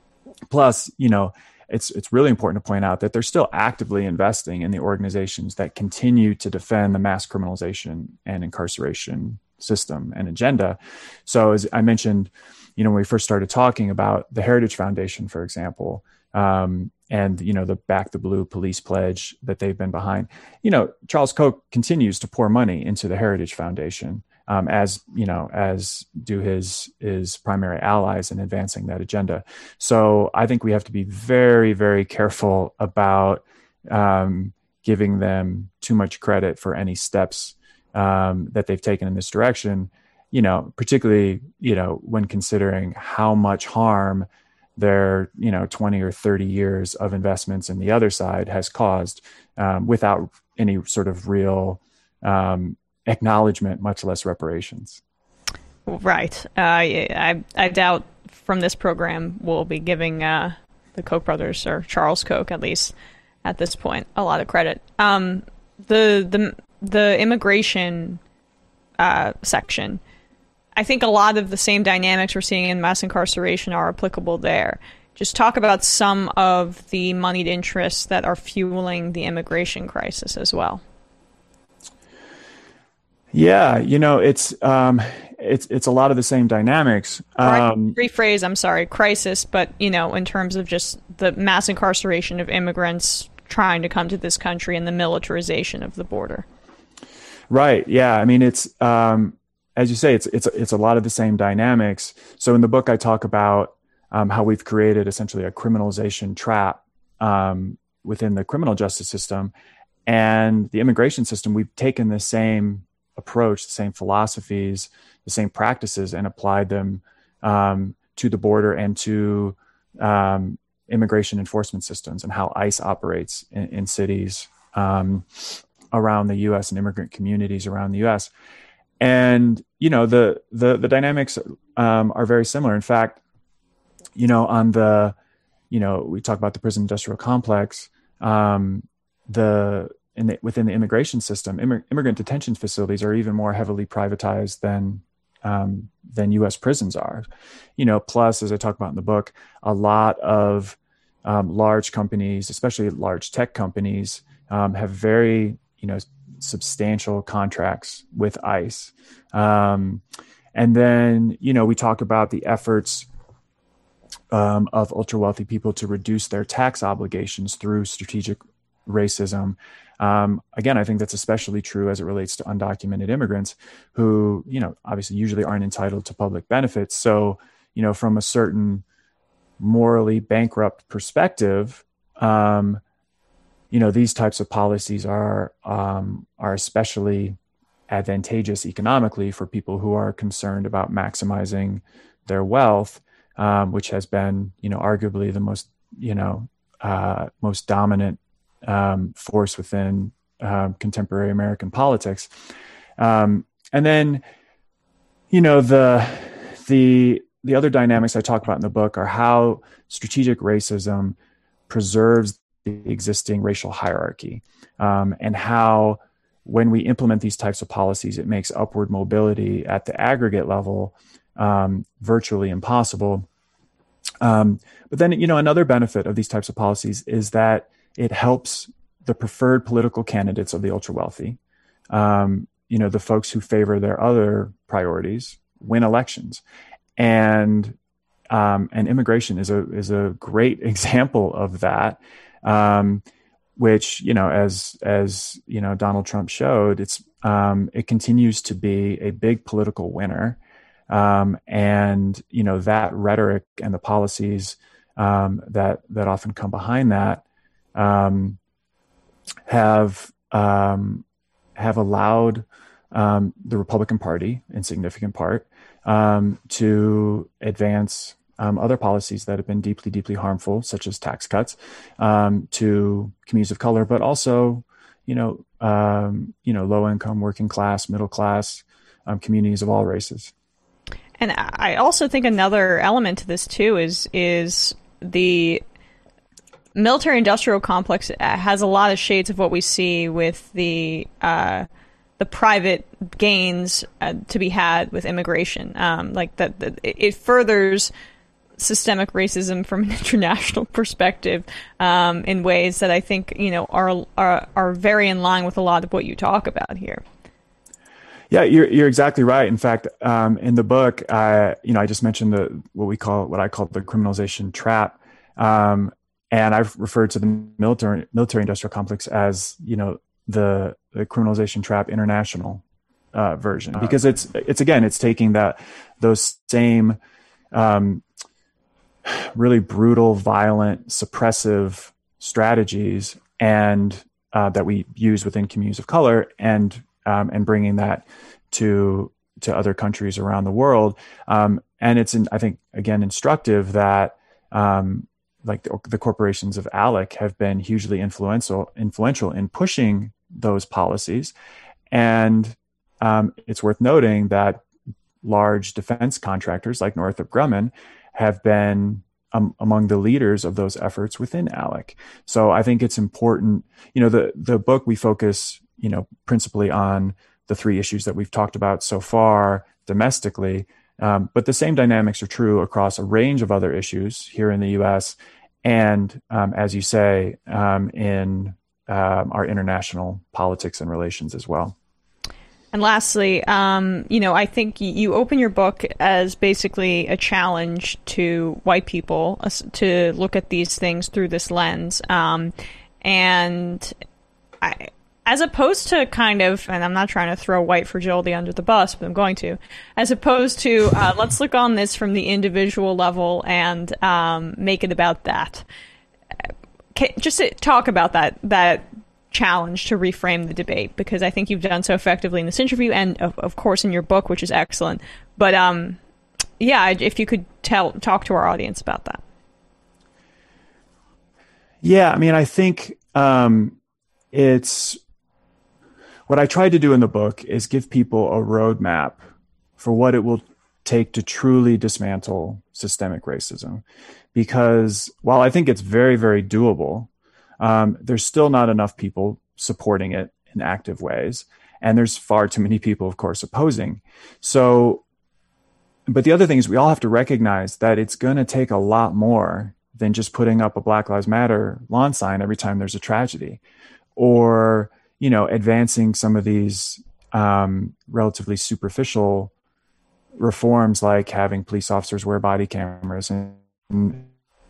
Plus, you know, it's it's really important to point out that they're still actively investing in the organizations that continue to defend the mass criminalization and incarceration system and agenda. So as I mentioned, you know, when we first started talking about the Heritage Foundation, for example, um, and, you know, the Back the Blue police pledge that they've been behind, you know, Charles Koch continues to pour money into the Heritage Foundation, um, as, you know, as do his, his primary allies in advancing that agenda. So I think we have to be very, very careful about um, giving them too much credit for any steps um, that they've taken in this direction, you know, particularly, you know, when considering how much harm their, you know, twenty or thirty years of investments in the other side has caused, um, without any sort of real um, acknowledgement, much less reparations. Right. Uh, I, I doubt from this program we'll be giving uh, the Koch brothers, or Charles Koch at least at this point, a lot of credit. Um, the the the immigration uh, section, I think a lot of the same dynamics we're seeing in mass incarceration are applicable there. Just talk about some of the moneyed interests that are fueling the immigration crisis as well. Yeah, you know, it's um, it's it's a lot of the same dynamics. Um, rephrase, I'm sorry, crisis, but you know, in terms of just the mass incarceration of immigrants trying to come to this country and the militarization of the border. Right. Yeah. I mean, it's um, as you say, it's it's it's a lot of the same dynamics. So in the book, I talk about um, how we've created essentially a criminalization trap um, within the criminal justice system, and the immigration system. We've taken the same approach, the same philosophies, the same practices, and applied them um, to the border and to um, immigration enforcement systems and how ICE operates in, in cities um, around the U S and immigrant communities around the U S. And, you know, the the, the dynamics um, are very similar. In fact, you know, on the, you know, we talk about the prison industrial complex, um, the In the, within the immigration system, immig- immigrant detention facilities are even more heavily privatized than um, than U S prisons are. You know, plus, as I talk about in the book, a lot of um, large companies, especially large tech companies, um, have very, you know, substantial contracts with ICE. Um, and then, you know, we talk about the efforts um, of ultra wealthy people to reduce their tax obligations through strategic racism. Um, again, I think that's especially true as it relates to undocumented immigrants who, you know, obviously usually aren't entitled to public benefits. So, you know, from a certain morally bankrupt perspective, um, you know, these types of policies are um, are especially advantageous economically for people who are concerned about maximizing their wealth, um, which has been, you know, arguably the most, you know, uh, most dominant Um, force within uh, contemporary American politics. Um, and then, you know, the the the other dynamics I talk about in the book are how strategic racism preserves the existing racial hierarchy, um, and how when we implement these types of policies, it makes upward mobility at the aggregate level um, virtually impossible. Um, but then, you know, another benefit of these types of policies is that it helps the preferred political candidates of the ultra wealthy, um, you know, the folks who favor their other priorities, win elections, and um, and immigration is a is a great example of that. Um, which, you know, as as you know, Donald Trump showed, it's um, it continues to be a big political winner, um, and you know that rhetoric and the policies um, that that often come behind that um, have um, have allowed um, the Republican Party, in significant part, um, to advance um, other policies that have been deeply, deeply harmful, such as tax cuts um, to communities of color, but also, you know, um, you know, low income, working class, middle class um, communities of all races. And I also think another element to this too is is the military-industrial complex has a lot of shades of what we see with the uh, the private gains uh, to be had with immigration. Um, like that, that, it furthers systemic racism from an international perspective um, in ways that I think you know are, are are very in line with a lot of what you talk about here. Yeah, you're you're exactly right. In fact, um, in the book, I you know I just mentioned the what we call what I call the criminalization trap, um, and I've referred to the military military industrial complex as you know the the criminalization trap international uh, version, because it's it's again it's taking that those same um, really brutal, violent, suppressive strategies and uh, that we use within communities of color and Um, and bringing that to to other countries around the world. Um, and it's, in, I think, again, instructive that um, like the, the corporations of ALEC have been hugely influential influential in pushing those policies. And um, it's worth noting that large defense contractors like Northrop Grumman have been um, among the leaders of those efforts within ALEC. So I think it's important, you know, the the book we focus you know, principally on the three issues that we've talked about so far domestically. Um, but the same dynamics are true across a range of other issues here in the U S and, um, as you say, um, in um, our international politics and relations as well. And lastly, um, you know, I think you open your book as basically a challenge to white people to look at these things through this lens. Um, and I... As opposed to kind of, and I'm not trying to throw white fragility under the bus, but I'm going to, as opposed to, uh, let's look on this from the individual level and um, make it about that. Can, just talk about that that challenge to reframe the debate, because I think you've done so effectively in this interview and, of, of course, in your book, which is excellent. But, um, yeah, if you could tell talk to our audience about that. Yeah, I mean, I think um, it's... What I tried to do in the book is give people a roadmap for what it will take to truly dismantle systemic racism. Because while I think it's very, very doable, um, there's still not enough people supporting it in active ways. And there's far too many people, of course, opposing. So, but the other thing is we all have to recognize that it's going to take a lot more than just putting up a Black Lives Matter lawn sign every time there's a tragedy, or you know, advancing some of these um, relatively superficial reforms, like having police officers wear body cameras and,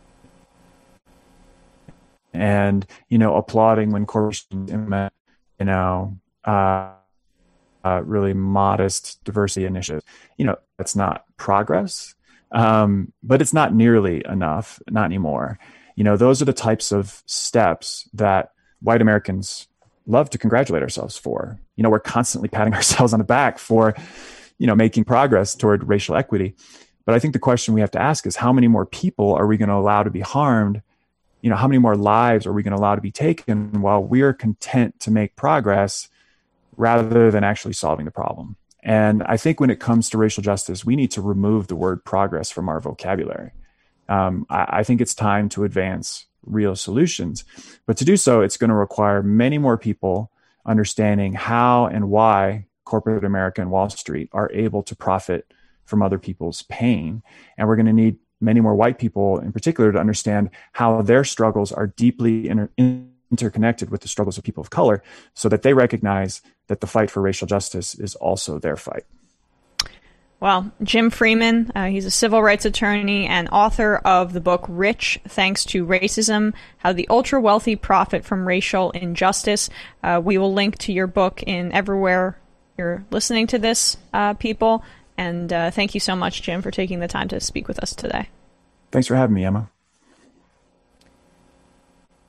and you know, applauding when corporations implement, you know, uh, uh, really modest diversity initiatives. You know, that's not progress, um, but it's not nearly enough, not anymore. You know, those are the types of steps that white Americans love to congratulate ourselves for. You know, we're constantly patting ourselves on the back for, you know, making progress toward racial equity. But I think the question we have to ask is how many more people are we going to allow to be harmed? You know, how many more lives are we going to allow to be taken while we're content to make progress rather than actually solving the problem? And I think when it comes to racial justice, we need to remove the word progress from our vocabulary. Um, I, I think it's time to advance real solutions. But to do so, it's going to require many more people understanding how and why corporate America and Wall Street are able to profit from other people's pain. And we're going to need many more white people in particular to understand how their struggles are deeply inter- interconnected with the struggles of people of color, so that they recognize that the fight for racial justice is also their fight. Well, Jim Freeman, uh, he's a civil rights attorney and author of the book Rich, Thanks to Racism, How the Ultra-Wealthy Profit from Racial Injustice. Uh, we will link to your book in everywhere you're listening to this, uh, people. And uh, thank you so much, Jim, for taking the time to speak with us today. Thanks for having me, Emma.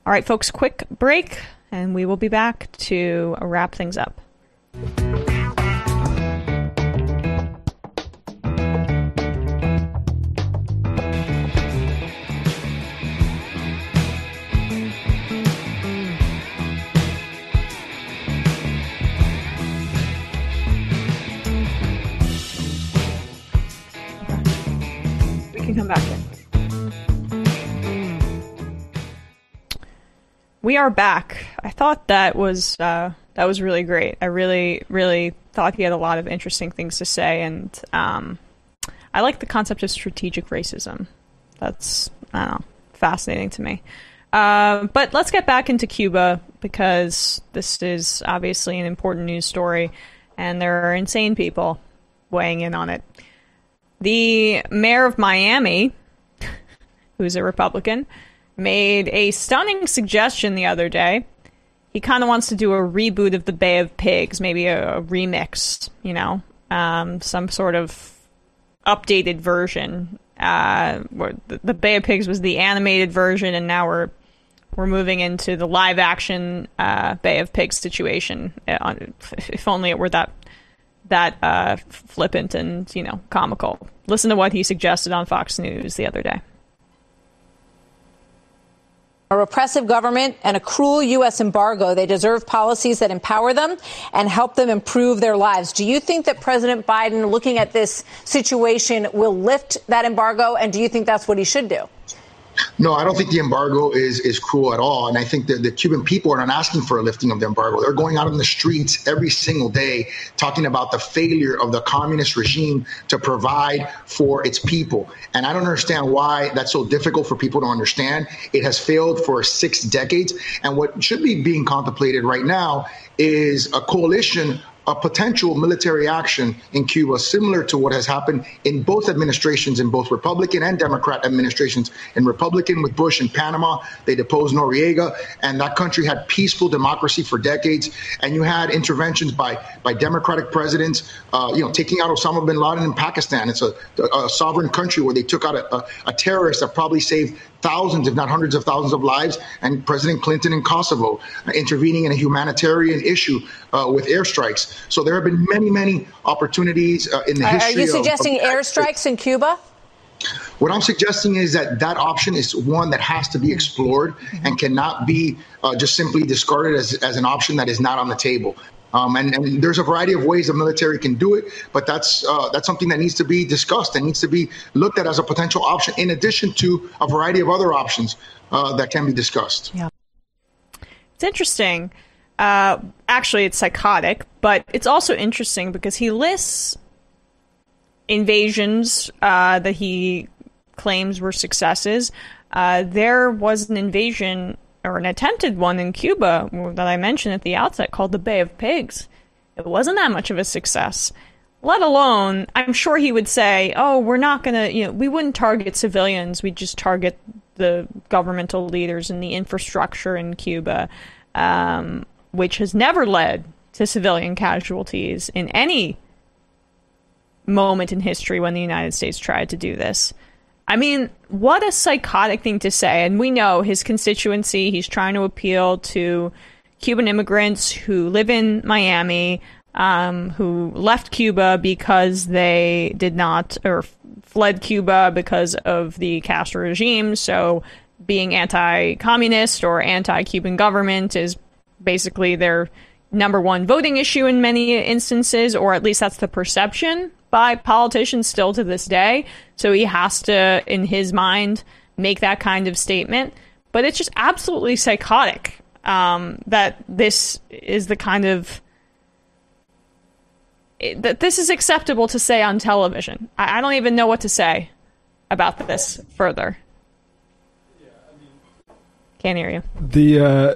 All right, folks, quick break, and we will be back to wrap things up. We can come back in. We are back. I thought that was uh, that was really great. I really, really thought he had a lot of interesting things to say, and um, I like the concept of strategic racism. That's, I don't know, fascinating to me. Uh, but let's get back into Cuba, because this is obviously an important news story, and there are insane people weighing in on it. The mayor of Miami, who's a Republican, made a stunning suggestion the other day. He kind of wants to do a reboot of the Bay of Pigs, maybe a, a remix, you know, um, some sort of updated version. Uh, where the, the Bay of Pigs was the animated version, and now we're we're moving into the live action uh, Bay of Pigs situation. Uh, if only it were that that uh, flippant and, you know, comical. Listen to what he suggested on Fox News the other day. A repressive government and a cruel U S embargo. They deserve policies that empower them and help them improve their lives. Do you think that President Biden, looking at this situation, will lift that embargo? And do you think that's what he should do? No, I don't think the embargo is is cruel at all. And I think that the Cuban people are not asking for a lifting of the embargo. They're going out in the streets every single day talking about the failure of the communist regime to provide for its people. And I don't understand why that's so difficult for people to understand. It has failed for six decades. And what should be being contemplated right now is a coalition, a potential military action in Cuba, similar to what has happened in both administrations, in both Republican and Democrat administrations. In Republican with Bush in Panama, they deposed Noriega, and that country had peaceful democracy for decades. And you had interventions by by Democratic presidents, uh, you know, taking out Osama bin Laden in Pakistan. It's a, a sovereign country where they took out a, a, a terrorist that probably saved thousands, if not hundreds of thousands of lives, and President Clinton in Kosovo, uh, intervening in a humanitarian issue uh, with airstrikes. So there have been many, many opportunities uh, in the are, history. Are you suggesting of, of airstrikes in Cuba? What I'm suggesting is that that option is one that has to be explored and cannot be uh, just simply discarded as, as an option that is not on the table. Um, and, and there's a variety of ways the military can do it, but that's uh, that's something that needs to be discussed and needs to be looked at as a potential option, in addition to a variety of other options uh, that can be discussed. Yeah, it's interesting. Uh, actually, it's psychotic, but it's also interesting because he lists invasions uh, that he claims were successes. Uh, there was an invasion, or an attempted one, in Cuba that I mentioned at the outset, called the Bay of Pigs. It wasn't that much of a success. Let alone, I'm sure he would say, oh, we're not going to, you know, we wouldn't target civilians. We'd just target the governmental leaders and the infrastructure in Cuba, um, which has never led to civilian casualties in any moment in history when the United States tried to do this. I mean, what a psychotic thing to say. And we know his constituency, he's trying to appeal to Cuban immigrants who live in Miami, um, who left Cuba because they did not, or fled Cuba because of the Castro regime. So being anti-communist or anti-Cuban government is basically their number one voting issue in many instances, or at least that's the perception by politicians still to this day. So he has to, in his mind, make that kind of statement. But it's just absolutely psychotic um, that this is the kind of... that this is acceptable to say on television. I, I don't even know what to say about this further. Can't hear you. The, uh...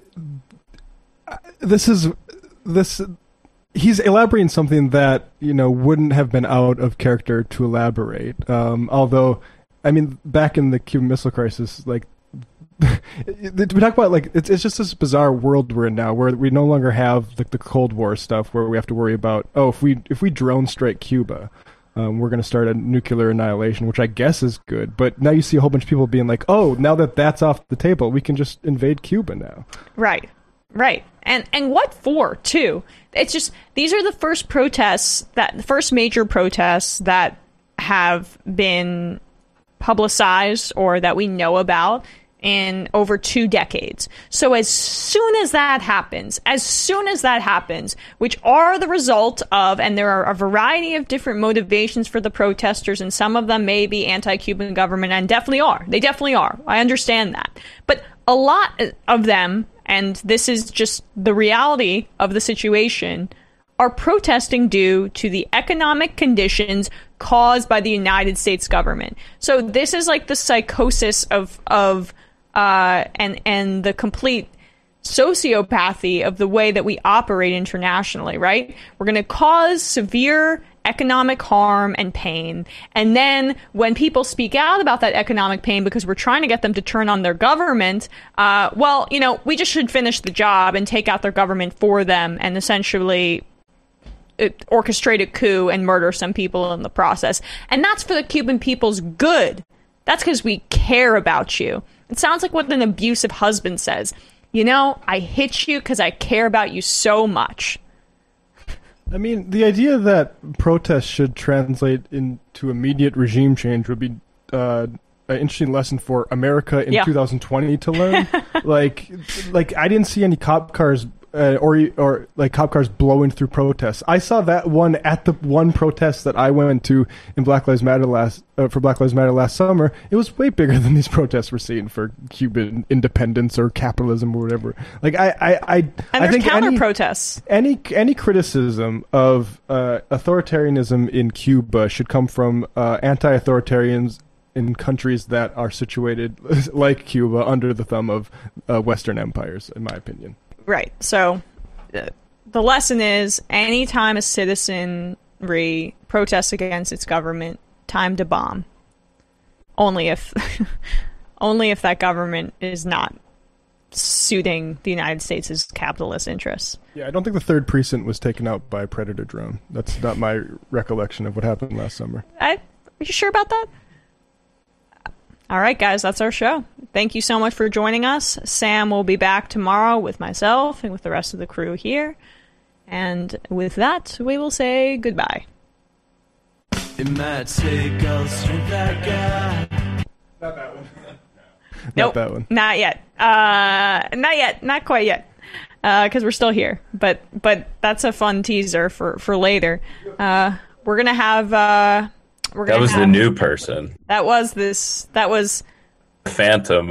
This is... This... He's elaborating something that, you know, wouldn't have been out of character to elaborate. Um, although, I mean, back in the Cuban Missile Crisis, like, we talk about, like, it's it's just this bizarre world we're in now, where we no longer have the, the Cold War stuff, where we have to worry about, oh, if we if we drone strike Cuba, um, we're going to start a nuclear annihilation, which I guess is good. But now you see a whole bunch of people being like, oh, now that that's off the table, we can just invade Cuba now. Right, right. And and what for, too? It's just, these are the first protests, that the first major protests that have been publicized or that we know about in over two decades. So as soon as that happens, as soon as that happens, which are the result of, and there are a variety of different motivations for the protesters, and some of them may be anti-Cuban government, and definitely are. They definitely are. I understand that. But a lot of them, and this is just the reality of the situation, are protesting due to the economic conditions caused by the United States government. So this is like the psychosis of of uh, and and the complete sociopathy of the way that we operate internationally, right? We're going to cause severe economic harm and pain. And then when people speak out about that economic pain because we're trying to get them to turn on their government, uh, well, you know, we just should finish the job and take out their government for them and essentially orchestrate a coup and murder some people in the process. And that's for the Cuban people's good. That's because we care about you. It sounds like what an abusive husband says. You know, I hit you because I care about you so much. I mean, the idea that protests should translate into immediate regime change would be uh, an interesting lesson for America in yeah. two thousand twenty to learn. like, like I didn't see any cop cars uh, or or like cop cars blowing through protests. I saw that one at the one protest that I went to in Black Lives Matter last uh, for Black Lives Matter last summer. It was way bigger than these protests we're seeing for Cuban independence or capitalism or whatever. Like I, I, I, and I there's think counter any, protests. Any any criticism of uh, authoritarianism in Cuba should come from uh, anti-authoritarians in countries that are situated like Cuba under the thumb of uh, Western empires, in my opinion. Right. So uh, the lesson is, anytime a citizenry protests against its government, time to bomb. Only if, only if that government is not suiting the United States' capitalist interests. Yeah, I don't think the third precinct was taken out by a predator drone. That's not my recollection of what happened last summer. I, are you sure about that? All right, guys, that's our show. Thank you so much for joining us. Sam will be back tomorrow with myself and with the rest of the crew here. And with that, we will say goodbye. It might take all the strength I got. Not that one. Nope, not that one. Not yet. Uh, not yet. Not quite yet. Because uh, we're still here. But but that's a fun teaser for, for later. Uh, we're going to have... Uh, We're that was have, the new person. That was this. That was Phantom.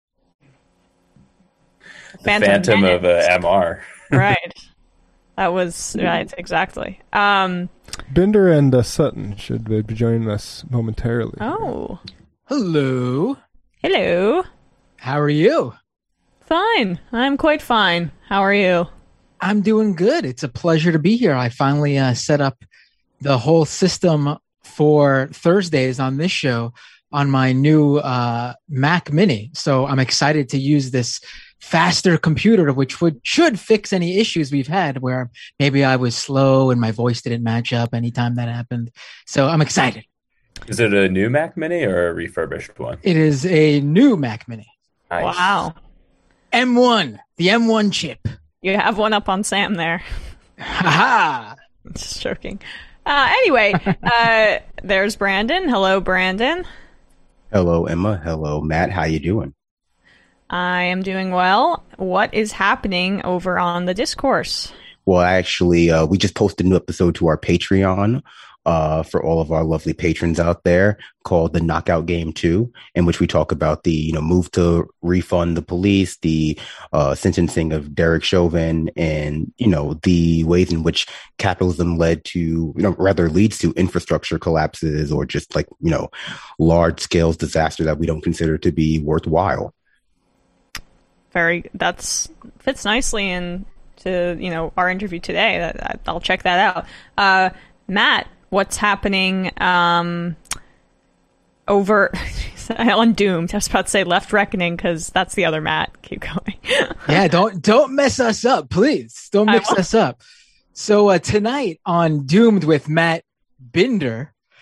Phantom, Phantom of uh, M R. Right. That was right. Exactly. Um, Binder and uh, Sutton should be joining us momentarily. Oh. Hello. Hello. How are you? Fine. I'm quite fine. How are you? I'm doing good. It's a pleasure to be here. I finally uh, set up the whole system for Thursdays on this show on my new uh, Mac Mini. So I'm excited to use this faster computer, which would should fix any issues we've had where maybe I was slow and my voice didn't match up anytime that happened. So I'm excited. Is it a new Mac Mini or a refurbished one? It is a new Mac Mini. Nice. Wow. M one, the M one chip. You have one up on Sam there. Ha ha. Just joking. Uh, anyway, uh, there's Brandon. Hello, Brandon. Hello, Emma. Hello, Matt. How you doing? I am doing well. What is happening over on the Discourse? Well, actually, uh, we just posted a new episode to our Patreon uh, for all of our lovely patrons out there called The Knockout Game two, in which we talk about the you know move to refund the police, the uh, sentencing of Derek Chauvin, and you know the ways in which capitalism led to you know rather leads to infrastructure collapses or just like you know large scale disaster that we don't consider to be worthwhile. Very that's fits nicely into you know our interview today. That, I'll check that out. Uh, Matt, what's happening um, over on Doomed? I was about to say Left Reckoning because that's the other Matt. Keep going. Yeah, don't don't mess us up, please. Don't mix us up. So uh, tonight on Doomed with Matt Binder,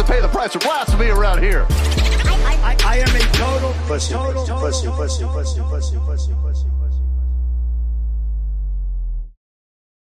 to pay the price for blasphemy around here. I, I, I am a total, pussy, total, pussy, pussy, pussy, pussy, pussy, pussy, pussy.